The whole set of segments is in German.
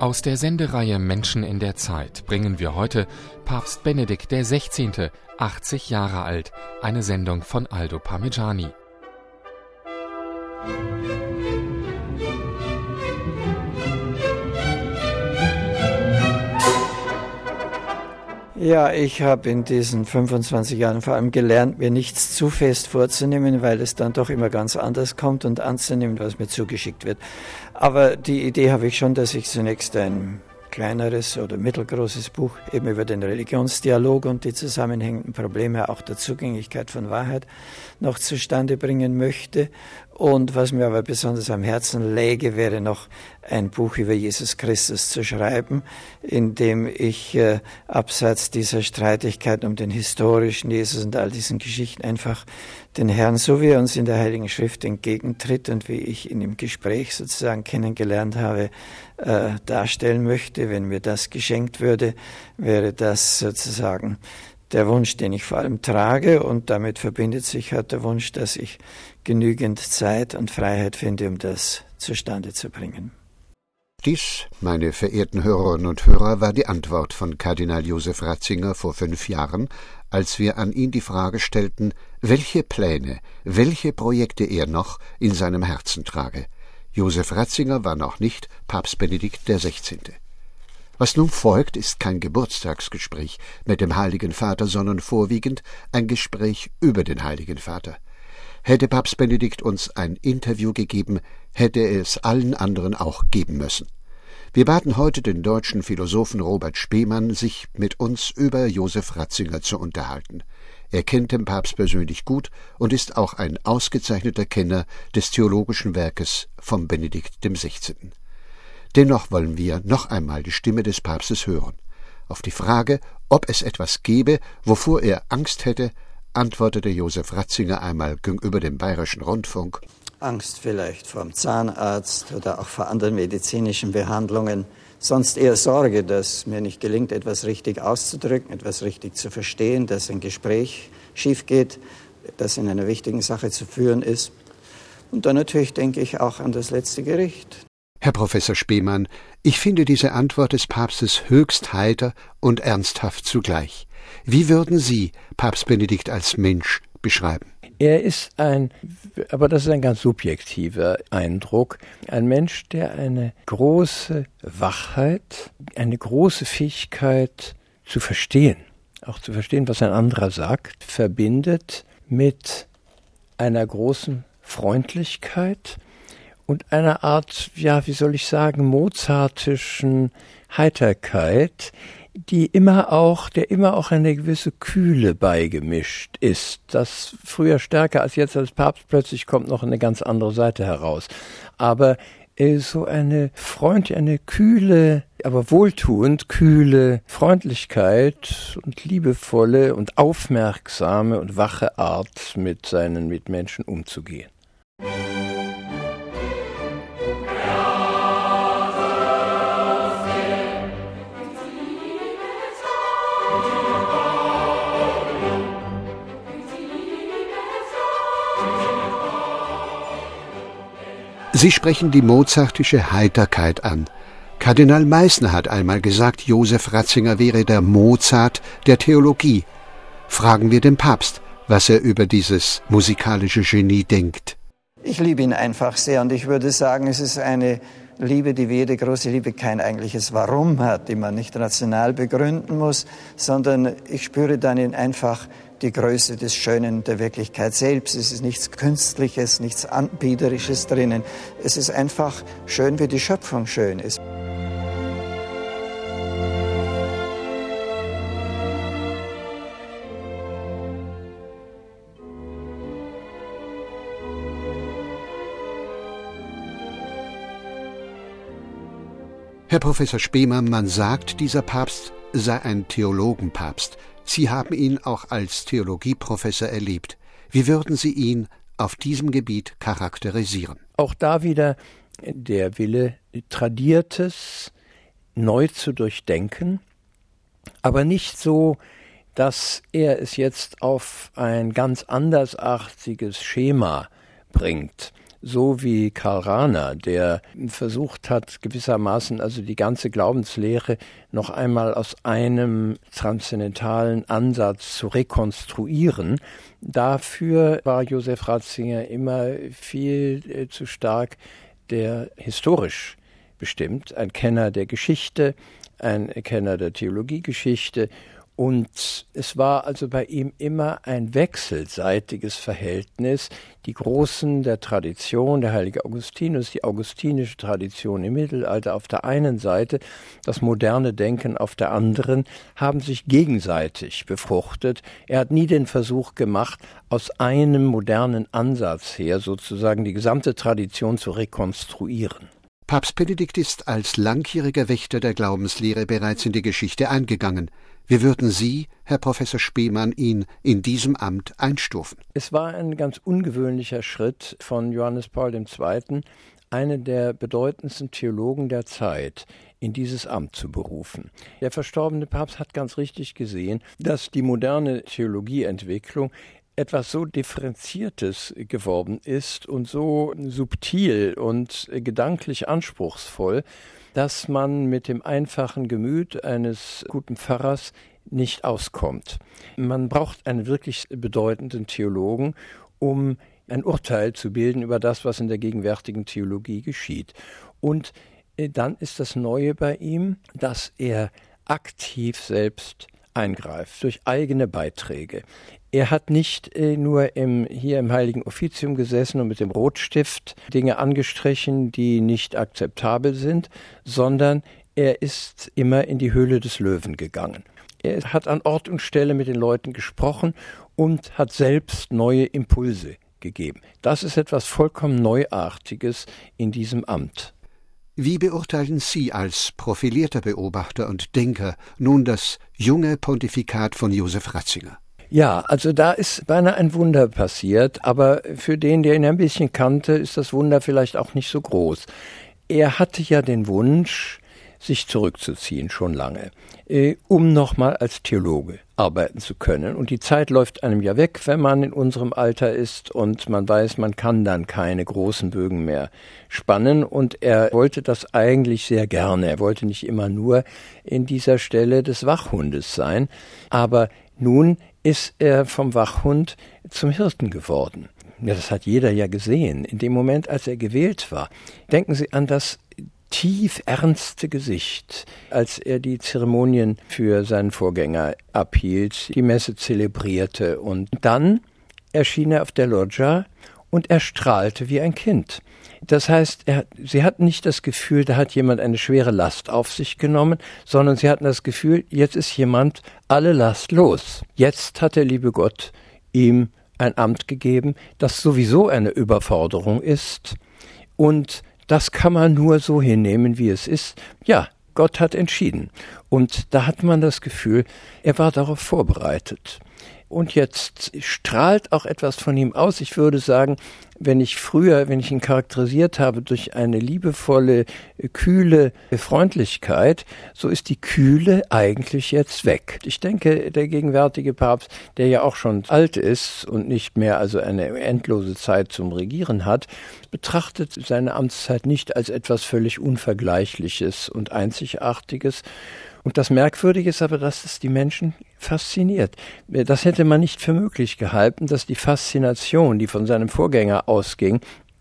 Aus der Sendereihe Menschen in der Zeit bringen wir heute Papst Benedikt XVI., 80 Jahre alt, eine Sendung von Aldo Parmigiani. Ja, ich habe in diesen 25 Jahren vor allem gelernt, mir nichts zu fest vorzunehmen, weil es dann doch immer ganz anders kommt und anzunehmen, was mir zugeschickt wird. Aber die Idee habe ich schon, dass ich zunächst ein kleineres oder mittelgroßes Buch eben über den Religionsdialog und die zusammenhängenden Probleme, auch der Zugänglichkeit von Wahrheit, noch zustande bringen möchte. Und was mir aber besonders am Herzen läge, wäre noch ein Buch über Jesus Christus zu schreiben, in dem ich abseits dieser Streitigkeit um den historischen Jesus und all diesen Geschichten einfach den Herrn, so wie er uns in der Heiligen Schrift entgegentritt und wie ich ihn im Gespräch sozusagen kennengelernt habe, darstellen möchte. Wenn mir das geschenkt würde, wäre das sozusagen der Wunsch, den ich vor allem trage, und damit verbindet sich halt der Wunsch, dass ich genügend Zeit und Freiheit finde, um das zustande zu bringen. Dies, meine verehrten Hörerinnen und Hörer, war die Antwort von Kardinal Josef Ratzinger vor 5 Jahren, als wir an ihn die Frage stellten, welche Pläne, welche Projekte er noch in seinem Herzen trage. Josef Ratzinger war noch nicht Papst Benedikt XVI. Was nun folgt, ist kein Geburtstagsgespräch mit dem Heiligen Vater, sondern vorwiegend ein Gespräch über den Heiligen Vater. Hätte Papst Benedikt uns ein Interview gegeben, hätte er es allen anderen auch geben müssen. Wir baten heute den deutschen Philosophen Robert Spemann, sich mit uns über Josef Ratzinger zu unterhalten. Er kennt den Papst persönlich gut und ist auch ein ausgezeichneter Kenner des theologischen Werkes von Benedikt XVI. Dennoch wollen wir noch einmal die Stimme des Papstes hören. Auf die Frage, ob es etwas gäbe, wovor er Angst hätte, antwortete Josef Ratzinger einmal gegenüber dem Bayerischen Rundfunk: Angst vielleicht vor dem Zahnarzt oder auch vor anderen medizinischen Behandlungen. Sonst eher Sorge, dass mir nicht gelingt, etwas richtig auszudrücken, etwas richtig zu verstehen, dass ein Gespräch schief geht, das in einer wichtigen Sache zu führen ist. Und dann natürlich denke ich auch an das letzte Gericht. Herr Professor Spemann, ich finde diese Antwort des Papstes höchst heiter und ernsthaft zugleich. Wie würden Sie Papst Benedikt als Mensch beschreiben? Er ist aber das ist ein ganz subjektiver Eindruck, ein Mensch, der eine große Wachheit, eine große Fähigkeit zu verstehen, auch zu verstehen, was ein anderer sagt, verbindet mit einer großen Freundlichkeit und einer Art, ja, wie soll ich sagen, mozartischen Heiterkeit, der immer auch eine gewisse Kühle beigemischt ist. Das früher stärker als jetzt als Papst, plötzlich kommt noch eine ganz andere Seite heraus. Aber so eine kühle, aber wohltuend kühle Freundlichkeit und liebevolle und aufmerksame und wache Art, mit seinen Mitmenschen umzugehen. Sie sprechen die mozartische Heiterkeit an. Kardinal Meissner hat einmal gesagt, Josef Ratzinger wäre der Mozart der Theologie. Fragen wir den Papst, was er über dieses musikalische Genie denkt. Ich liebe ihn einfach sehr und ich würde sagen, es ist eine Liebe, die wie jede große Liebe kein eigentliches Warum hat, die man nicht rational begründen muss, sondern ich spüre dann in einfach die Größe des Schönen der Wirklichkeit selbst. Es ist nichts Künstliches, nichts Anbieterisches drinnen. Es ist einfach schön, wie die Schöpfung schön ist. Herr Professor Spemann, man sagt, dieser Papst sei ein Theologenpapst. Sie haben ihn auch als Theologieprofessor erlebt. Wie würden Sie ihn auf diesem Gebiet charakterisieren? Auch da wieder der Wille, Tradiertes neu zu durchdenken, aber nicht so, dass er es jetzt auf ein ganz andersartiges Schema bringt, so wie Karl Rahner, der versucht hat, gewissermaßen also die ganze Glaubenslehre noch einmal aus einem transzendentalen Ansatz zu rekonstruieren. Dafür war Josef Ratzinger immer viel zu stark der historisch bestimmt, ein Kenner der Geschichte, ein Kenner der Theologiegeschichte. Und es war also bei ihm immer ein wechselseitiges Verhältnis. Die Großen der Tradition, der heilige Augustinus, die augustinische Tradition im Mittelalter auf der einen Seite, das moderne Denken auf der anderen, haben sich gegenseitig befruchtet. Er hat nie den Versuch gemacht, aus einem modernen Ansatz her sozusagen die gesamte Tradition zu rekonstruieren. Papst Benedikt ist als langjähriger Wächter der Glaubenslehre bereits in die Geschichte eingegangen. Wie würden Sie, Herr Professor Spemann, ihn in diesem Amt einstufen? Es war ein ganz ungewöhnlicher Schritt von Johannes Paul II., einen der bedeutendsten Theologen der Zeit, in dieses Amt zu berufen. Der verstorbene Papst hat ganz richtig gesehen, dass die moderne Theologieentwicklung etwas so Differenziertes geworden ist und so subtil und gedanklich anspruchsvoll, dass man mit dem einfachen Gemüt eines guten Pfarrers nicht auskommt. Man braucht einen wirklich bedeutenden Theologen, um ein Urteil zu bilden über das, was in der gegenwärtigen Theologie geschieht. Und dann ist das Neue bei ihm, dass er aktiv selbst eingreift, durch eigene Beiträge. Er hat nicht nur hier im Heiligen Offizium gesessen und mit dem Rotstift Dinge angestrichen, die nicht akzeptabel sind, sondern er ist immer in die Höhle des Löwen gegangen. Er hat an Ort und Stelle mit den Leuten gesprochen und hat selbst neue Impulse gegeben. Das ist etwas vollkommen Neuartiges in diesem Amt. Wie beurteilen Sie als profilierter Beobachter und Denker nun das junge Pontifikat von Josef Ratzinger? Ja, also da ist beinahe ein Wunder passiert, aber für den, der ihn ein bisschen kannte, ist das Wunder vielleicht auch nicht so groß. Er hatte ja den Wunsch, sich zurückzuziehen, schon lange, um nochmal als Theologe arbeiten zu können. Und die Zeit läuft einem ja weg, wenn man in unserem Alter ist und man weiß, man kann dann keine großen Bögen mehr spannen. Und er wollte das eigentlich sehr gerne. Er wollte nicht immer nur in dieser Stelle des Wachhundes sein. Aber nun ist er vom Wachhund zum Hirten geworden. Ja, das hat jeder ja gesehen. In dem Moment, als er gewählt war. Denken Sie an das tief ernste Gesicht, als er die Zeremonien für seinen Vorgänger abhielt, die Messe zelebrierte. Und dann erschien er auf der Loggia und er strahlte wie ein Kind. Das heißt, sie hatten nicht das Gefühl, da hat jemand eine schwere Last auf sich genommen, sondern sie hatten das Gefühl, jetzt ist jemand alle Last los. Jetzt hat der liebe Gott ihm ein Amt gegeben, das sowieso eine Überforderung ist. Und das kann man nur so hinnehmen, wie es ist. Ja, Gott hat entschieden. Und da hat man das Gefühl, er war darauf vorbereitet. Und jetzt strahlt auch etwas von ihm aus. Ich würde sagen, wenn ich ihn charakterisiert habe durch eine liebevolle, kühle Freundlichkeit, so ist die Kühle eigentlich jetzt weg. Ich denke, der gegenwärtige Papst, der ja auch schon alt ist und nicht mehr also eine endlose Zeit zum Regieren hat, betrachtet seine Amtszeit nicht als etwas völlig Unvergleichliches und Einzigartiges. Und das Merkwürdige ist aber, dass es die Menschen fasziniert. Das hätte man nicht für möglich gehalten, dass die Faszination, die von seinem Vorgänger ausging,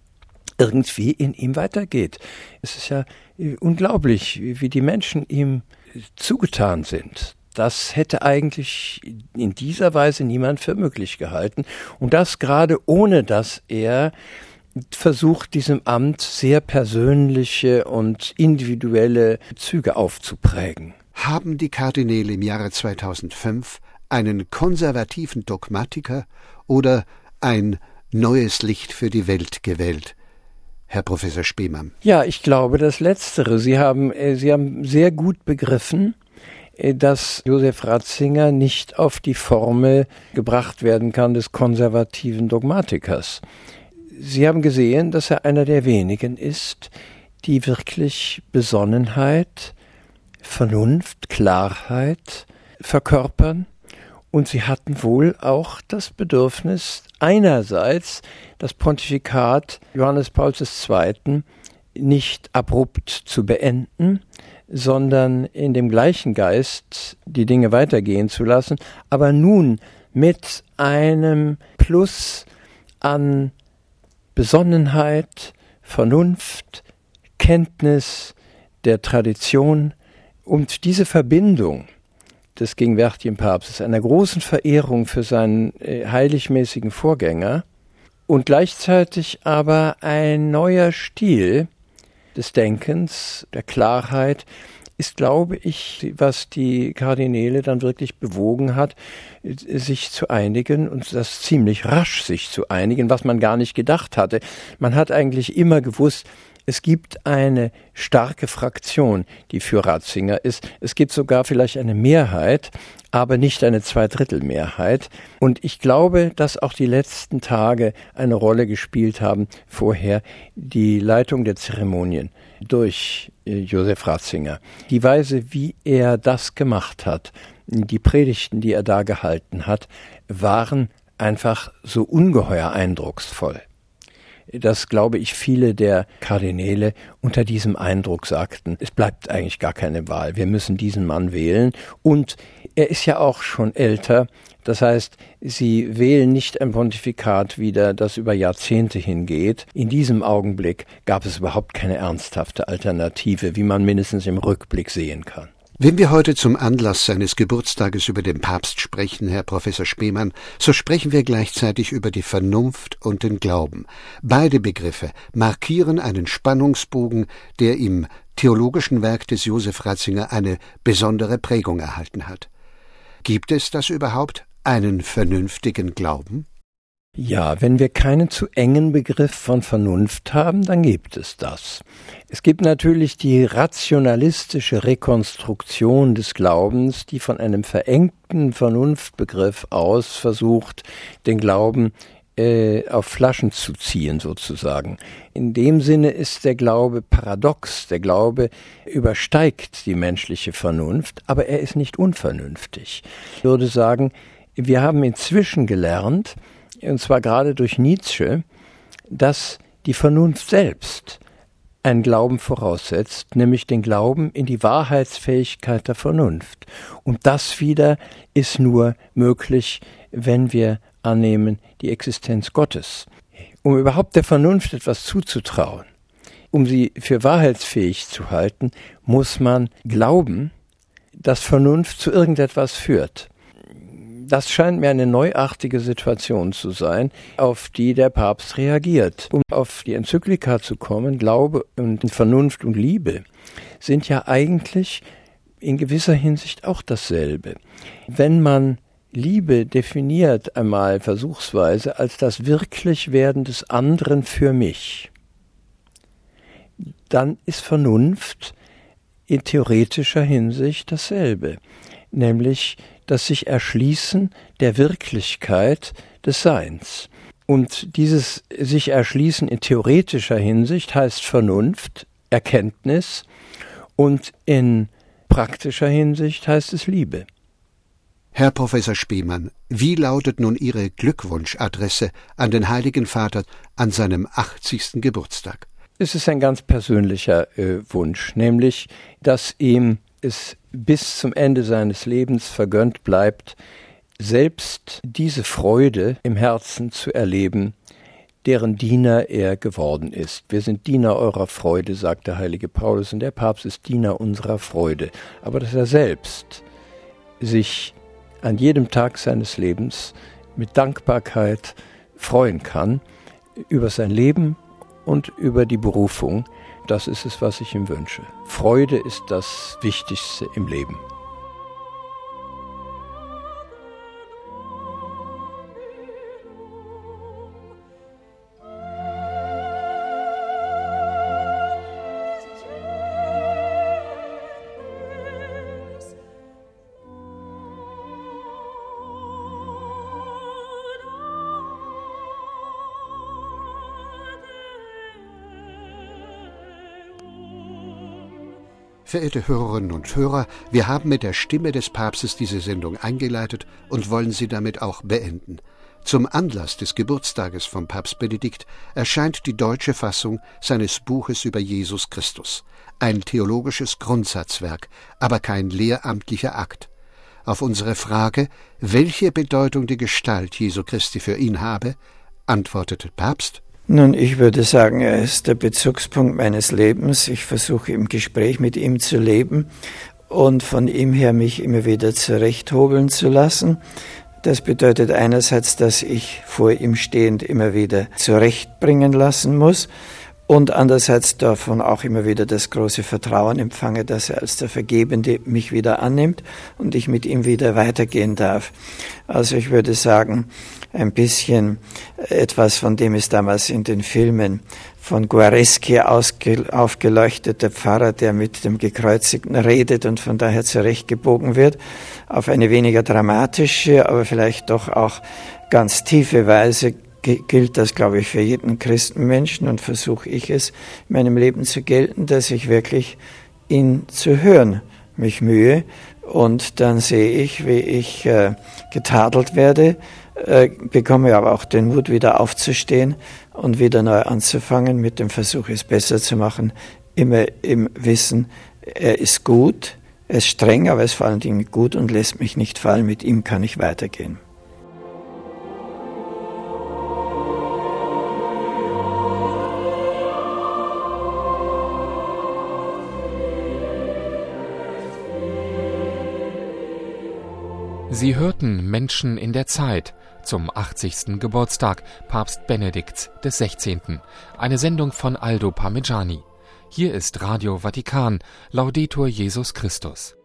irgendwie in ihm weitergeht. Es ist ja unglaublich, wie die Menschen ihm zugetan sind. Das hätte eigentlich in dieser Weise niemand für möglich gehalten. Und das gerade ohne, dass er versucht, diesem Amt sehr persönliche und individuelle Züge aufzuprägen. Haben die Kardinäle im Jahre 2005 einen konservativen Dogmatiker oder ein neues Licht für die Welt gewählt, Herr Professor Spemann? Ja, ich glaube das Letztere. Sie haben sehr gut begriffen, dass Josef Ratzinger nicht auf die Formel gebracht werden kann des konservativen Dogmatikers. Sie haben gesehen, dass er einer der wenigen ist, die wirklich Besonnenheit, Vernunft, Klarheit verkörpern Und sie hatten wohl auch das Bedürfnis, einerseits das Pontifikat Johannes Pauls II. Nicht abrupt zu beenden, sondern in dem gleichen Geist die Dinge weitergehen zu lassen, aber nun mit einem Plus an Besonnenheit, Vernunft, Kenntnis der Tradition und diese Verbindung des gegenwärtigen Papstes, einer großen Verehrung für seinen heiligmäßigen Vorgänger und gleichzeitig aber ein neuer Stil des Denkens, der Klarheit, ist, glaube ich, was die Kardinäle dann wirklich bewogen hat, sich zu einigen und das ziemlich rasch sich zu einigen, was man gar nicht gedacht hatte. Man hat eigentlich immer gewusst, es gibt eine starke Fraktion, die für Ratzinger ist. Es gibt sogar vielleicht eine Mehrheit, aber nicht eine Zweidrittelmehrheit. Und ich glaube, dass auch die letzten Tage eine Rolle gespielt haben, vorher die Leitung der Zeremonien durch Josef Ratzinger. Die Weise, wie er das gemacht hat, die Predigten, die er da gehalten hat, waren einfach so ungeheuer eindrucksvoll, dass, glaube ich, viele der Kardinäle unter diesem Eindruck sagten, es bleibt eigentlich gar keine Wahl, wir müssen diesen Mann wählen. Und er ist ja auch schon älter, das heißt, sie wählen nicht ein Pontifikat wieder, das über Jahrzehnte hingeht. In diesem Augenblick gab es überhaupt keine ernsthafte Alternative, wie man mindestens im Rückblick sehen kann. Wenn wir heute zum Anlass seines Geburtstages über den Papst sprechen, Herr Professor Spemann, so sprechen wir gleichzeitig über die Vernunft und den Glauben. Beide Begriffe markieren einen Spannungsbogen, der im theologischen Werk des Josef Ratzinger eine besondere Prägung erhalten hat. Gibt es das überhaupt, einen vernünftigen Glauben? Ja, wenn wir keinen zu engen Begriff von Vernunft haben, dann gibt es das. Es gibt natürlich die rationalistische Rekonstruktion des Glaubens, die von einem verengten Vernunftbegriff aus versucht, den Glauben auf Flaschen zu ziehen sozusagen. In dem Sinne ist der Glaube paradox. Der Glaube übersteigt die menschliche Vernunft, aber er ist nicht unvernünftig. Ich würde sagen, wir haben inzwischen gelernt, und zwar gerade durch Nietzsche, dass die Vernunft selbst einen Glauben voraussetzt, nämlich den Glauben in die Wahrheitsfähigkeit der Vernunft. Und das wieder ist nur möglich, wenn wir annehmen die Existenz Gottes. Um überhaupt der Vernunft etwas zuzutrauen, um sie für wahrheitsfähig zu halten, muss man glauben, dass Vernunft zu irgendetwas führt. Das scheint mir eine neuartige Situation zu sein, auf die der Papst reagiert. Um auf die Enzyklika zu kommen, Glaube und Vernunft und Liebe sind ja eigentlich in gewisser Hinsicht auch dasselbe. Wenn man Liebe definiert einmal versuchsweise als das Wirklichwerden des anderen für mich, dann ist Vernunft in theoretischer Hinsicht dasselbe, nämlich das sich Erschließen der Wirklichkeit des Seins. Und dieses sich Erschließen in theoretischer Hinsicht heißt Vernunft, Erkenntnis, und in praktischer Hinsicht heißt es Liebe. Herr Professor Spemann, wie lautet nun Ihre Glückwunschadresse an den Heiligen Vater an seinem 80. Geburtstag? Es ist ein ganz persönlicher Wunsch, nämlich, dass ihm es bis zum Ende seines Lebens vergönnt bleibt, selbst diese Freude im Herzen zu erleben, deren Diener er geworden ist. Wir sind Diener eurer Freude, sagt der heilige Paulus, und der Papst ist Diener unserer Freude. Aber dass er selbst sich an jedem Tag seines Lebens mit Dankbarkeit freuen kann über sein Leben und über die Berufung, das ist es, was ich ihm wünsche. Freude ist das Wichtigste im Leben. Verehrte Hörerinnen und Hörer, wir haben mit der Stimme des Papstes diese Sendung eingeleitet und wollen sie damit auch beenden. Zum Anlass des Geburtstages von Papst Benedikt erscheint die deutsche Fassung seines Buches über Jesus Christus. Ein theologisches Grundsatzwerk, aber kein lehramtlicher Akt. Auf unsere Frage, welche Bedeutung die Gestalt Jesu Christi für ihn habe, antwortete Papst: Nun, ich würde sagen, er ist der Bezugspunkt meines Lebens. Ich versuche im Gespräch mit ihm zu leben und von ihm her mich immer wieder zurechthobeln zu lassen. Das bedeutet einerseits, dass ich vor ihm stehend immer wieder zurechtbringen lassen muss und andererseits davon auch immer wieder das große Vertrauen empfange, dass er als der Vergebende mich wieder annimmt und ich mit ihm wieder weitergehen darf. Also ich würde sagen, ein bisschen etwas, von dem es damals in den Filmen von Guareschi aufgeleuchtet, der Pfarrer, der mit dem Gekreuzigten redet und von daher zurechtgebogen wird, auf eine weniger dramatische, aber vielleicht doch auch ganz tiefe Weise gilt das, glaube ich, für jeden Christenmenschen und versuche ich es in meinem Leben zu gelten, dass ich wirklich ihn zu hören mich mühe und dann sehe ich, wie ich getadelt werde, bekomme aber auch den Mut, wieder aufzustehen und wieder neu anzufangen mit dem Versuch, es besser zu machen, immer im Wissen, er ist gut, er ist streng, aber er ist vor allen Dingen gut und lässt mich nicht fallen, mit ihm kann ich weitergehen. Sie hörten Menschen in der Zeit zum 80. Geburtstag Papst Benedikts des 16. Eine Sendung von Aldo Parmigiani. Hier ist Radio Vatikan. Laudetur Jesus Christus.